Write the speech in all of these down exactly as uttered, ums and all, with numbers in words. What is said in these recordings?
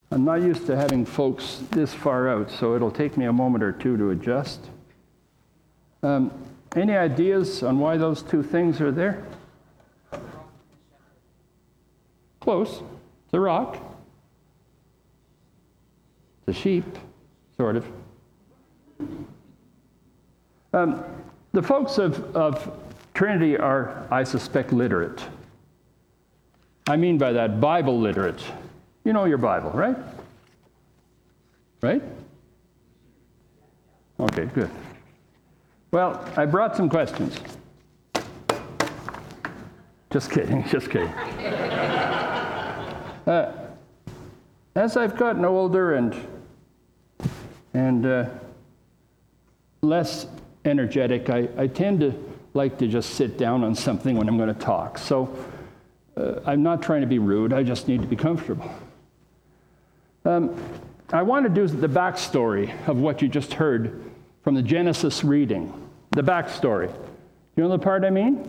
I'm not used to having folks this far out, so it'll take me a moment or two to adjust. Um, any ideas on why those two things are there? Close. The rock. The sheep, sort of. Um, the folks of, of Trinity are, I suspect, literate. I mean by that, Bible literate. You know your Bible, right? Right? Okay, good. Well, I brought some questions. Just kidding, just kidding. Uh, as I've gotten older and and uh, less energetic, I, I tend to like to just sit down on something when I'm going to talk. So uh, I'm not trying to be rude. I just need to be comfortable. Um, I want to do the backstory of what you just heard from the Genesis reading. The backstory. You know the part I mean?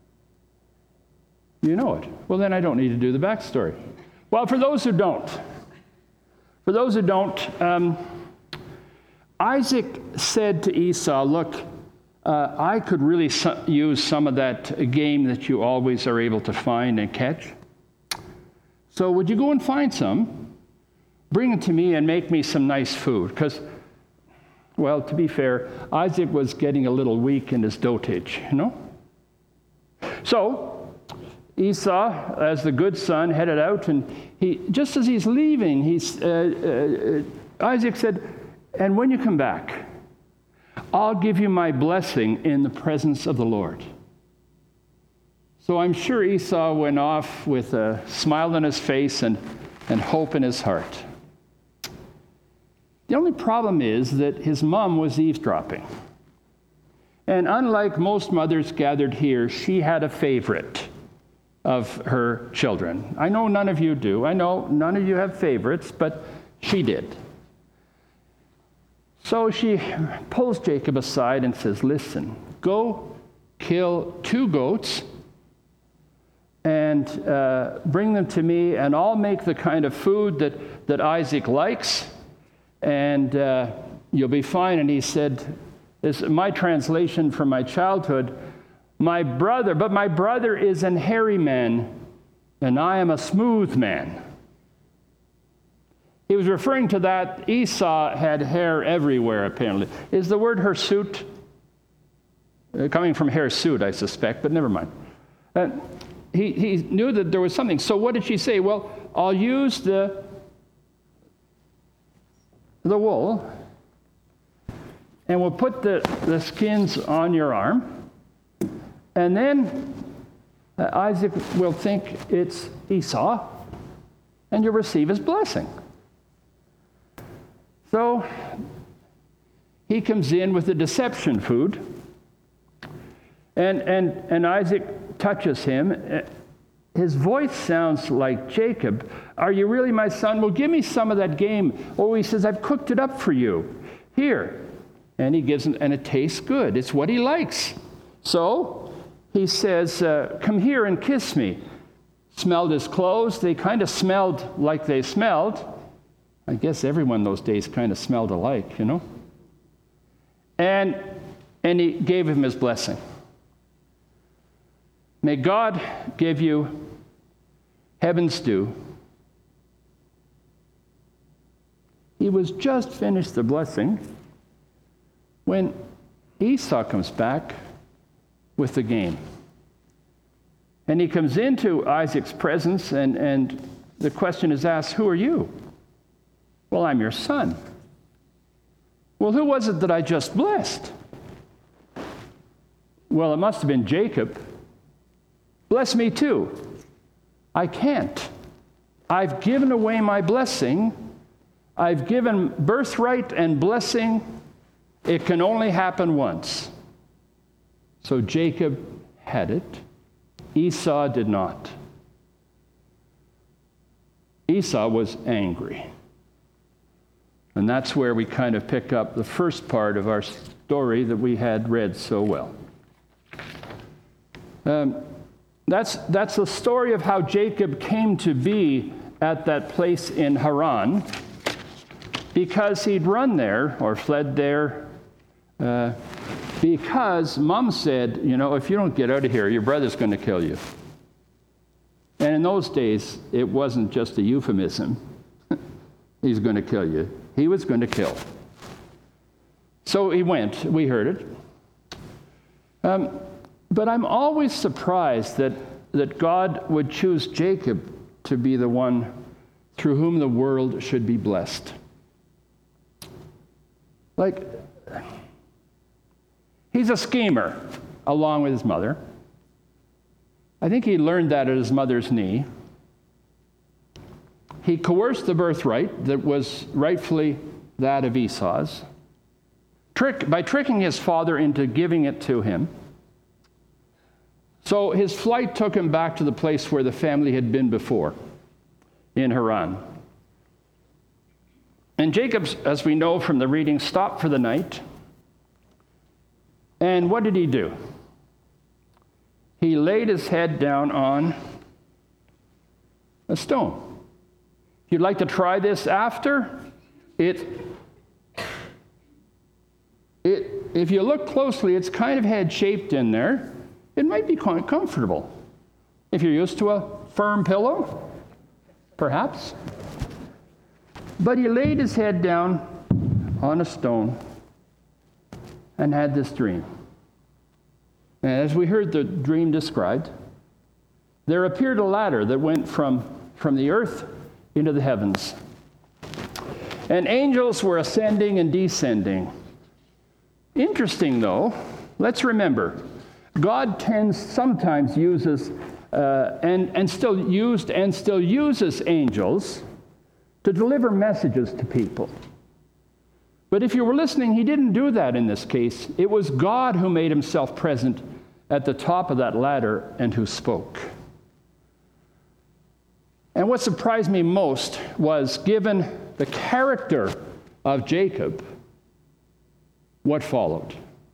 You know it. Well, then I don't need to do the backstory. Well, for those who don't, for those who don't, um, Isaac said to Esau, look, uh, I could really su- use some of that game that you always are able to find and catch. So would you go and find some, bring it to me, and make me some nice food? Because, well, to be fair, Isaac was getting a little weak in his dotage, you know? So Esau, as the good son, headed out, and he, just as he's leaving, he's, uh, uh, Isaac said, and when you come back, I'll give you my blessing in the presence of the Lord. So I'm sure Esau went off with a smile on his face and, and hope in his heart. The only problem is that his mom was eavesdropping. And unlike most mothers gathered here, she had a favorite of her children. I know none of you do. I know none of you have favorites, but she did. So she pulls Jacob aside and says, listen, go kill two goats and uh, bring them to me, and I'll make the kind of food that, that Isaac likes, and uh, you'll be fine. And he said, this is my translation from my childhood, my brother, but my brother is an hairy man, and I am a smooth man. He was referring to that Esau had hair everywhere, apparently. Is the word hirsute? Uh, coming from hirsute, I suspect, but never mind. Uh, he, he knew that there was something. So what did she say? Well, I'll use the, the wool, and we'll put the, the skins on your arm. And then uh, Isaac will think it's Esau, and you'll receive his blessing. So he comes in with the deception food, and, and, and Isaac touches him. His voice sounds like Jacob. Are you really my son? Well, give me some of that game. Oh, he says, I've cooked it up for you. Here. And he gives him, and it tastes good. It's what he likes. So he says, uh, come here and kiss me. Smelled his clothes. They kind of smelled like they smelled. I guess everyone those days kind of smelled alike, you know. And, and he gave him his blessing. May God give you heaven's due. He was just finished the blessing when Esau comes back with the game. And he comes into Isaac's presence, and, and the question is asked, who are you? Well, I'm your son. Well, who was it that I just blessed? Well, it must have been Jacob. Bless me too. I can't. I've given away my blessing. I've given birthright and blessing. It can only happen once. So Jacob had it. Esau did not. Esau was angry. And that's where we kind of pick up the first part of our story that we had read so well. Um, that's, that's the story of how Jacob came to be at that place in Haran because he'd run there or fled there uh, because Mom said, you know, if you don't get out of here, your brother's going to kill you. And in those days, it wasn't just a euphemism. He's going to kill you. He was going to kill. So he went. We heard it. Um, but I'm always surprised that, that God would choose Jacob to be the one through whom the world should be blessed. Like, he's a schemer, along with his mother. I think he learned that at his mother's knee. He coerced the birthright that was rightfully that of Esau's, trick, by tricking his father into giving it to him. So his flight took him back to the place where the family had been before, in Haran. And Jacob, as we know from the reading, stopped for the night. And what did he do? He laid his head down on a stone. If you'd like to try this after, it, it, if you look closely, it's kind of head-shaped in there. It might be quite comfortable. If you're used to a firm pillow, perhaps. But he laid his head down on a stone and had this dream. And as we heard the dream described, there appeared a ladder that went from, from the earth into the heavens. And angels were ascending and descending. Interesting, though, let's remember, God tends sometimes uses uh, and, and still used and still uses angels to deliver messages to people. But if you were listening, he didn't do that in this case. It was God who made himself present at the top of that ladder and who spoke. And what surprised me most was, given the character of Jacob, what followed.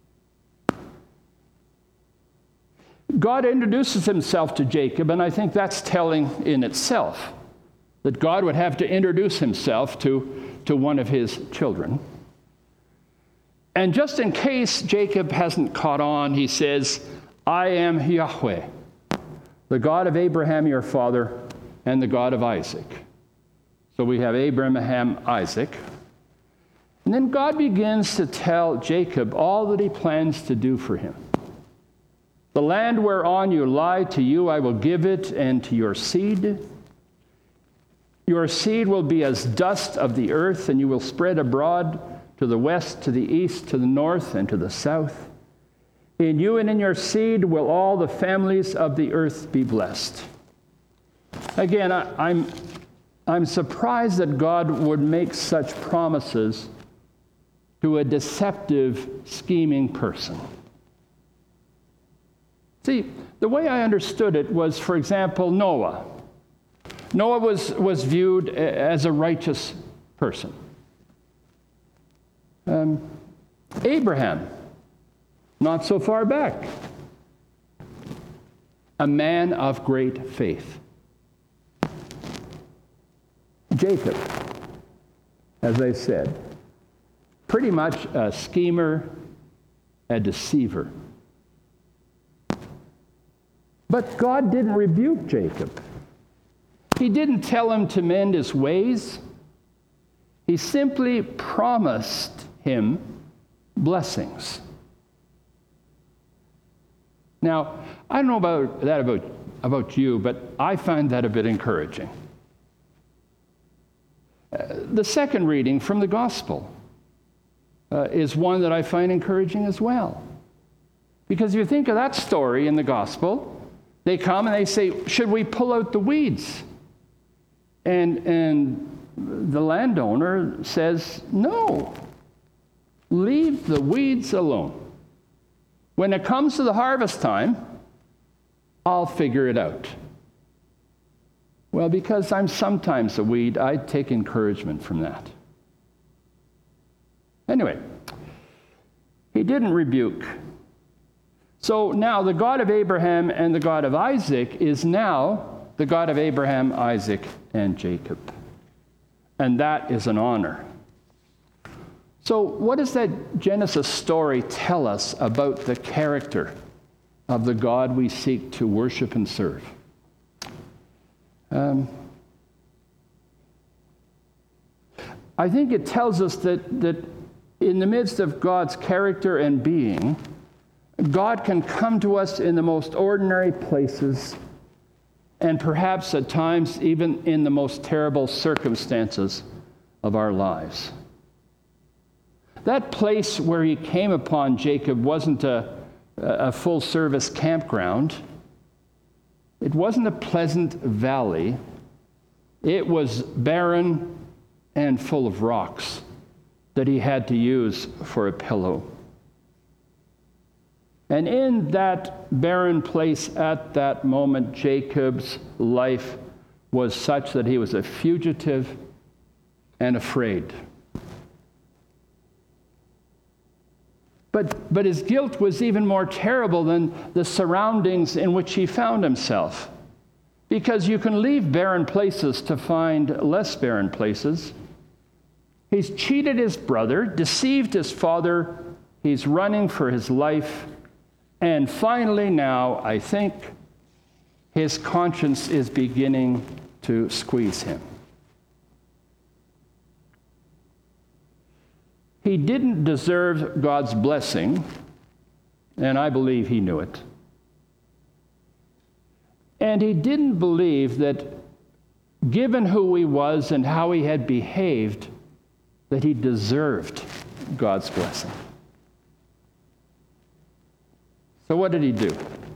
God introduces himself to Jacob, and I think that's telling in itself, that God would have to introduce himself to, to one of his children. And just in case Jacob hasn't caught on, he says, I am Yahweh, the God of Abraham your father, and the God of Isaac. So we have Abraham, Isaac. And then God begins to tell Jacob all that he plans to do for him. The land whereon you lie, to you I will give it, and to your seed. Your seed will be as dust of the earth, and you will spread abroad to the west, to the east, to the north, and to the south. In you and in your seed will all the families of the earth be blessed. Again, I, I'm, I'm surprised that God would make such promises to a deceptive, scheming person. See, the way I understood it was, for example, Noah. Noah was, was viewed as a righteous person. Um, Abraham, not so far back, a man of great faith. Jacob, as I said, pretty much a schemer, a deceiver. But God didn't rebuke Jacob. He didn't tell him to mend his ways. He simply promised him blessings. Now, I don't know about that about, about you, but I find that a bit encouraging. Uh, the second reading from the gospel uh, is one that I find encouraging as well. Because if you think of that story in the gospel, they come and they say, should we pull out the weeds? And, and the landowner says, no, leave the weeds alone. When it comes to the harvest time, I'll figure it out. Well, because I'm sometimes a weed, I take encouragement from that. Anyway, he didn't rebuke. So now the God of Abraham and the God of Isaac is now the God of Abraham, Isaac, and Jacob. And that is an honor. So what does that Genesis story tell us about the character of the God we seek to worship and serve? Um, I think it tells us that, that in the midst of God's character and being, God can come to us in the most ordinary places, and perhaps at times even in the most terrible circumstances of our lives. That place where he came upon Jacob wasn't a, a full-service campground. It wasn't a pleasant valley. It was barren and full of rocks that he had to use for a pillow. And in that barren place at that moment, Jacob's life was such that he was a fugitive and afraid. But, but his guilt was even more terrible than the surroundings in which he found himself. Because you can leave barren places to find less barren places. He's cheated his brother, deceived his father. He's running for his life. And finally now, I think, his conscience is beginning to squeeze him. He didn't deserve God's blessing, and I believe he knew it. And he didn't believe that, given who he was and how he had behaved, that he deserved God's blessing. So what did he do?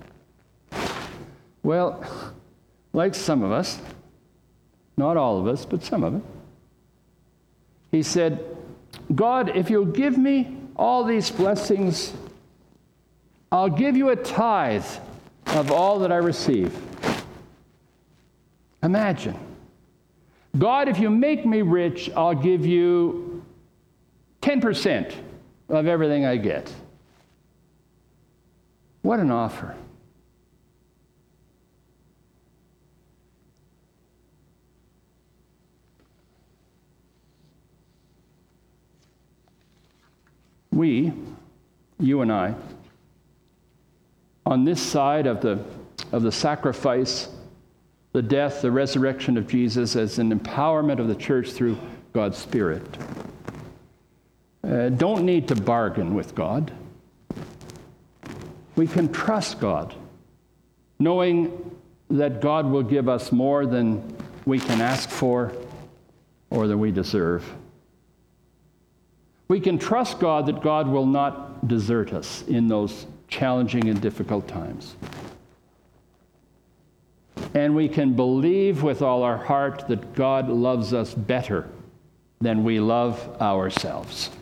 Well, like some of us, not all of us, but some of us, he said, God, if you'll give me all these blessings, I'll give you a tithe of all that I receive. Imagine. God, if you make me rich, I'll give you ten percent of everything I get. What an offer. We, you and I, on this side of the, of the sacrifice, the death, the resurrection of Jesus as an empowerment of the church through God's Spirit, uh, don't need to bargain with God. We can trust God, knowing that God will give us more than we can ask for or that we deserve. We can trust God that God will not desert us in those challenging and difficult times. And we can believe with all our heart that God loves us better than we love ourselves.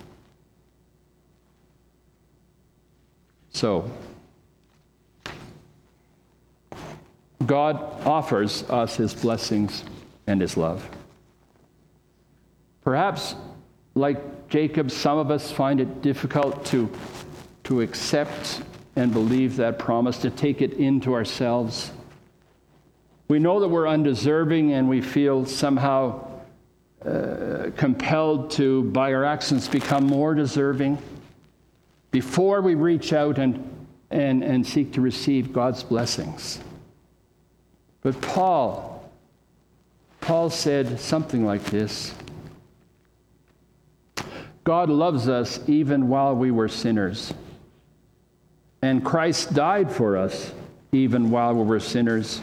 So, God offers us his blessings and his love. Perhaps, like Jacob, some of us find it difficult to, to accept and believe that promise, to take it into ourselves. We know that we're undeserving, and we feel somehow uh, compelled to, by our actions, become more deserving before we reach out and, and, and seek to receive God's blessings. But Paul, Paul said something like this: God loves us even while we were sinners, and Christ died for us even while we were sinners,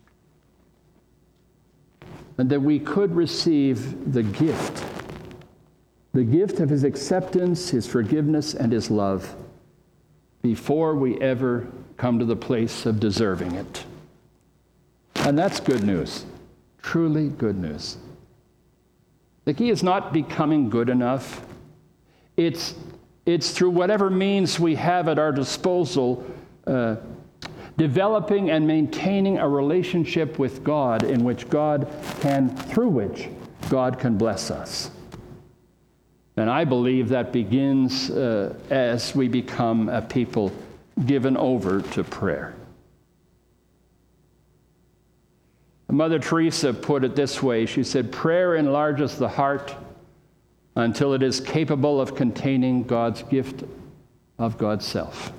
and that we could receive the gift, the gift of his acceptance, his forgiveness, and his love before we ever come to the place of deserving it. And that's good news, truly good news. The key is not becoming good enough. It's, it's through whatever means we have at our disposal, uh, developing and maintaining a relationship with God in which God can, through which God can bless us. And I believe that begins uh, as we become a people given over to prayer. Mother Teresa put it this way. She said, prayer enlarges the heart until it is capable of containing God's gift of God's self.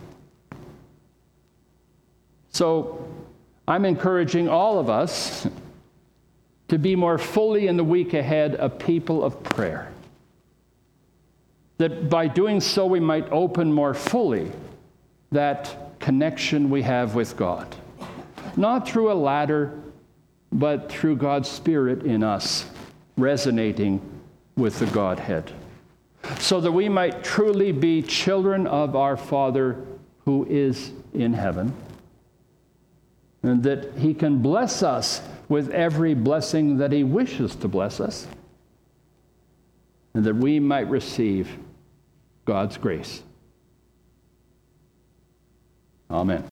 So I'm encouraging all of us to be more fully in the week ahead a people of prayer. That by doing so we might open more fully that connection we have with God. Not through a ladder, but through God's Spirit in us, resonating with the Godhead. So that we might truly be children of our Father who is in heaven. And that He can bless us with every blessing that He wishes to bless us. And that we might receive God's grace. Amen.